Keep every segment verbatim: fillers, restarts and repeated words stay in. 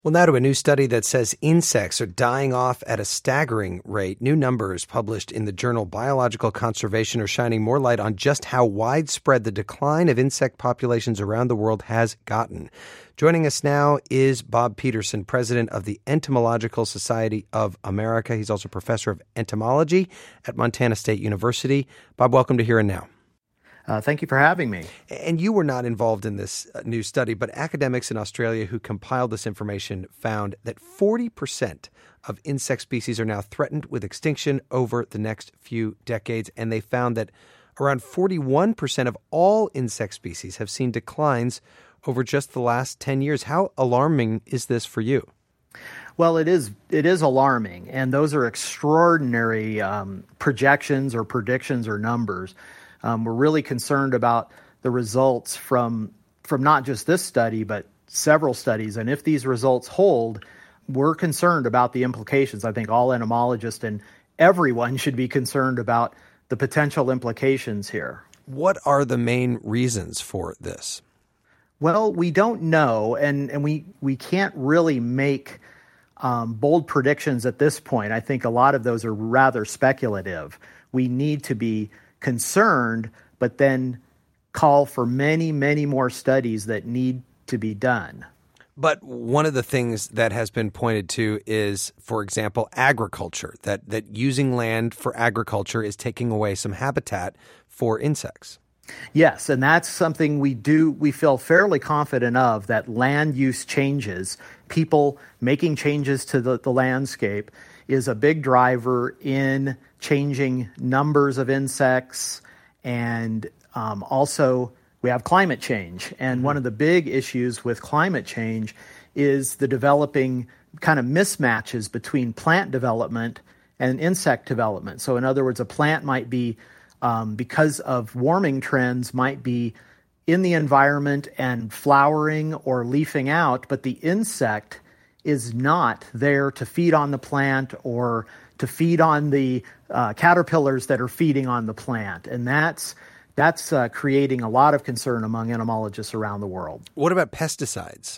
Well, now to a new study that says insects are dying off at a staggering rate. New numbers published in the journal Biological Conservation are shining more light on just how widespread the decline of insect populations around the world has gotten. Joining us now is Bob Peterson, president of the Entomological Society of America. He's also professor of entomology at Montana State University. Bob, welcome to Here and Now. Uh, thank you for having me. And you were not involved in this uh, new study, but academics in Australia who compiled this information found that forty percent of insect species are now threatened with extinction over the next few decades. And they found that around forty-one percent of all insect species have seen declines over just the last ten years. How alarming is this for you? Well, it is it is alarming, and those are extraordinary um, projections or predictions or numbers. Um, we're really concerned about the results from from not just this study, but several studies. And if these results hold, we're concerned about the implications. I think all entomologists and everyone should be concerned about the potential implications here. What are the main reasons for this? Well, we don't know, and, and we, we can't really make um, bold predictions at this point. I think a lot of those are rather speculative. We need to be concerned, but then call for many, many more studies that need to be done. But one of the things that has been pointed to is, for example, agriculture, that, that using land for agriculture is taking away some habitat for insects. Yes, and that's something we do, we feel fairly confident of, that land use changes, people making changes to the, the landscape is a big driver in changing numbers of insects. And um, also we have climate change. And mm-hmm. one of the big issues with climate change is the developing kind of mismatches between plant development and insect development. So in other words, a plant might be, um, because of warming trends, might be in the environment and flowering or leafing out, but the insect is not there to feed on the plant or to feed on the uh, caterpillars that are feeding on the plant. And that's that's uh, creating a lot of concern among entomologists around the world. What about pesticides?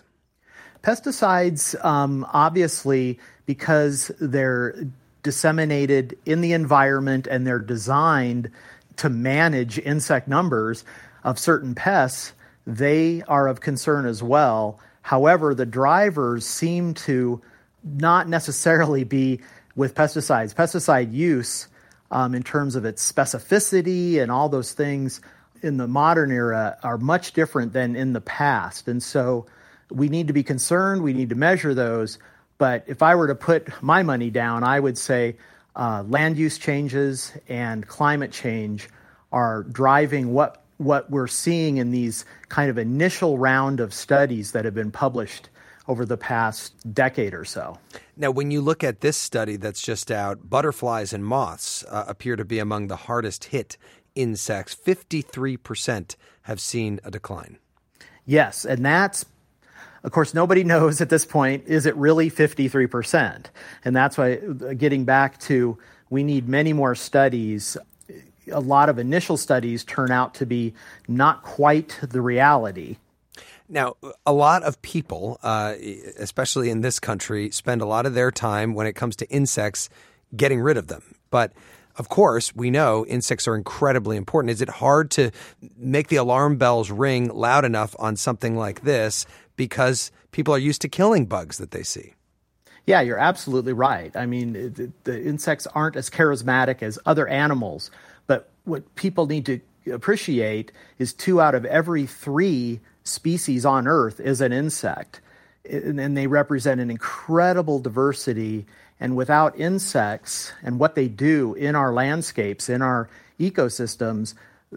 Pesticides, um, obviously, because they're disseminated in the environment and they're designed to manage insect numbers of certain pests, they are of concern as well. However, the drivers seem to not necessarily be with pesticides. Pesticide use, um, in terms of its specificity and all those things in the modern era, are much different than in the past. And so we need to be concerned. We need to measure those. But if I were to put my money down, I would say uh, land use changes and climate change are driving what what we're seeing in these kind of initial round of studies that have been published over the past decade or so. Now, when you look at this study that's just out, butterflies and moths uh, appear to be among the hardest hit insects. fifty-three percent have seen a decline. Yes, and that's, of course, nobody knows at this point, is it really fifty-three percent? And that's why, getting back to, we need many more studies. A lot of initial studies turn out to be not quite the reality. Now, a lot of people, uh, especially in this country, spend a lot of their time when it comes to insects getting rid of them. But of course, we know insects are incredibly important. Is it hard to make the alarm bells ring loud enough on something like this because people are used to killing bugs that they see? Yeah, you're absolutely right. I mean, the, the insects aren't as charismatic as other animals. But what people need to appreciate is two out of every three species on Earth is an insect. And they represent an incredible diversity. And without insects and what they do in our landscapes, in our ecosystems,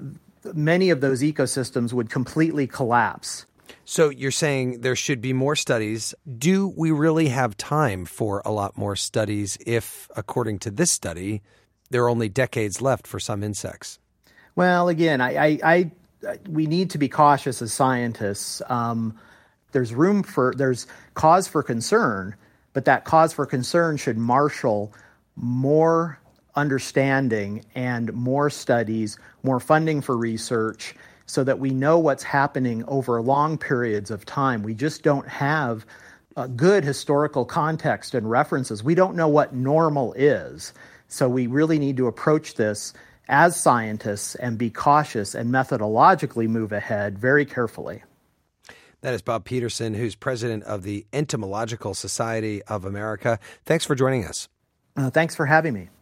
many of those ecosystems would completely collapse. So you're saying there should be more studies. Do we really have time for a lot more studies if, according to this study, there are only decades left for some insects? Well, again, I, I, I we need to be cautious as scientists. Um, there's room for, there's cause for concern, but that cause for concern should marshal more understanding and more studies, more funding for research, so that we know what's happening over long periods of time. We just don't have uh, good historical context and references. We don't know what normal is. So we really need to approach this as scientists and be cautious and methodologically move ahead very carefully. That is Bob Peterson, who's president of the Entomological Society of America. Thanks for joining us. Uh, thanks for having me.